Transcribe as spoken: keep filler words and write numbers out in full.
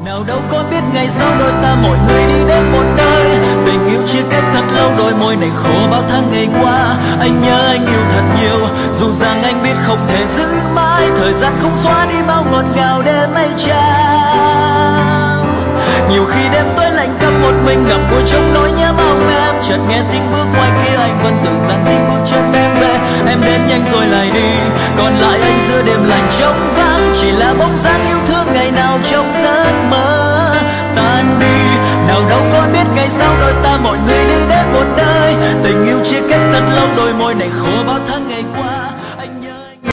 Nào đâu có biết ngày sau đôi ta mỗi người đi đến một nơi, tình yêu chia cách thật lâu, đôi môi này khô bao tháng ngày qua. Anh nhớ anh yêu thật nhiều, dù rằng anh biết không thể giữ mãi, thời gian không xóa đi bao ngọt ngào đêm ấy trao. Nhiều khi đêm tối lạnh câm một mình ngậm ngùi trong nỗi nhớ mong em, chợt nghe tiếng bước ngoài kia anh vẫn tưởng rằng tiếng bước chân em về. Em đến nhanh rồi lại đi, còn lại anh giữa đêm lạnh trống vắng, chỉ là bóng dáng yêu thương ngày nào trong giấc mơ tan đi. Nào đâu có biết ngày sau đôi ta mọi người đi đến một nơi, tình yêu chia cách thật lâu, đôi môi này khô bao tháng